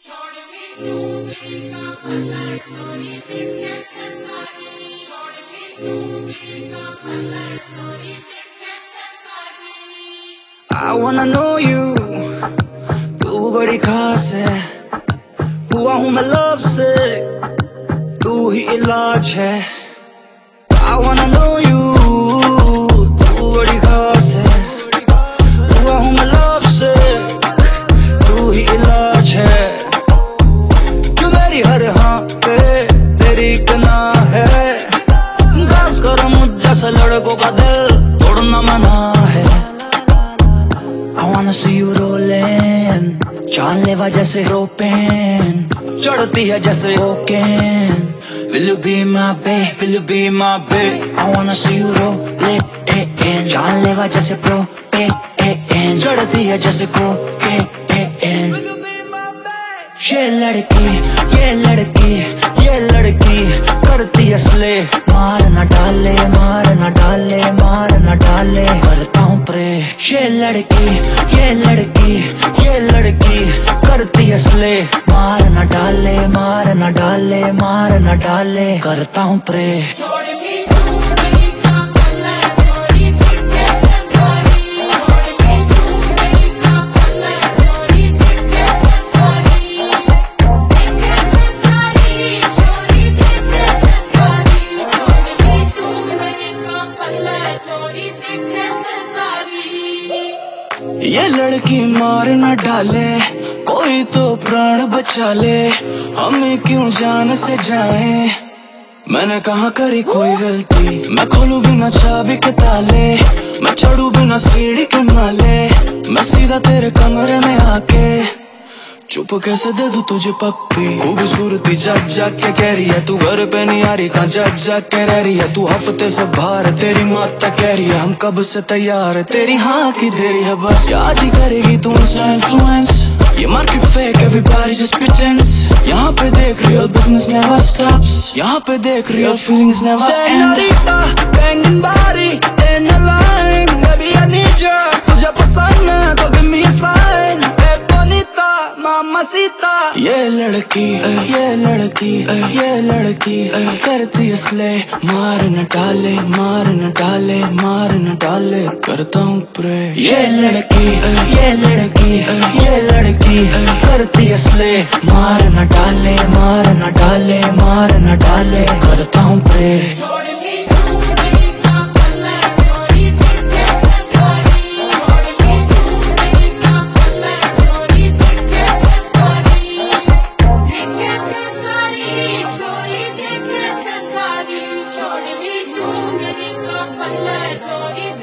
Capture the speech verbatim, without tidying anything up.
I wanna know you, तू बड़ी खास है, हुआ हूँ मैं लव से, तू ही इलाज है। I wanna know you, तू बड़ी खास है, हुआ हूँ मैं लव से, तू ही इलाज है। तू मेरी हर हाँ पे तेरी कना है, खास कर मुझ जैसे लड़कों का दिल तोड़ना मना है। I wanna see you rolling, जानलेवा जैसे रोपेन, चढ़ती है जैसे cocaine. Will you be my babe? Will you be my babe? I wanna see you rolling, जानलेवा जैसे प्रोपेन, चढ़ती है जैसे कोकेन। ये लड़की, ये लड़की, ये लड़की करती है स्ले, मार न डाले, मार न डाले, मार न डाले, करता हूँ प्रे। ये लड़की, ये लड़की, ये लड़की करती है स्ले, मार न डाले, मार न डाले, मार न डाले, करता हूँ प्रे। ये लड़की मार न डाले, कोई तो प्राण बचा ले, हमें क्यों जान से जाए। मैंने कहाँ करी कोई गलती, मैं खोलूं बिना चाबी के ताले, मैं चढ़ूं बिना सीढ़ी के माले, मैं सीधा तेरे कमरे में आके चुप कैसे दे दूं तुझे पप्पी। खूबसूरती जग जग के कह रही है, तू घर पे नहीं आ रही, कहाँ जग जग के रह रही है। तू हफ्ते से बाहर है, तेरी माता कह रही है, हम कब से तैयार है, तेरी हाँ की देरी है बस। क्या जी करेगी तू इंस्टा इन्फ्लुएंस, ये market fake everybody just pretends. यहाँ पे देख रियल बिजनेस नेवर स्टॉप्स, यहाँ पे देख रियल फीलिंग्स नेवर एंड। बैंगन बारी in a line, baby I need you, तुझे पसंद है तो गिव मी अ साइन, बोनिता मामासीता। ये लड़की, ये लड़की, ये लड़की करती है स्ले, मार न डाले, मार न डाले, मार न डाले, करता हूँ प्रे। ये लड़की, ये लड़की, ये लड़की करती है स्ले, मार न डाले, मार न डाले, मार न डाले, करता हूँ प्रे। छोड़ भी दूंगी का पल्ला, छोड़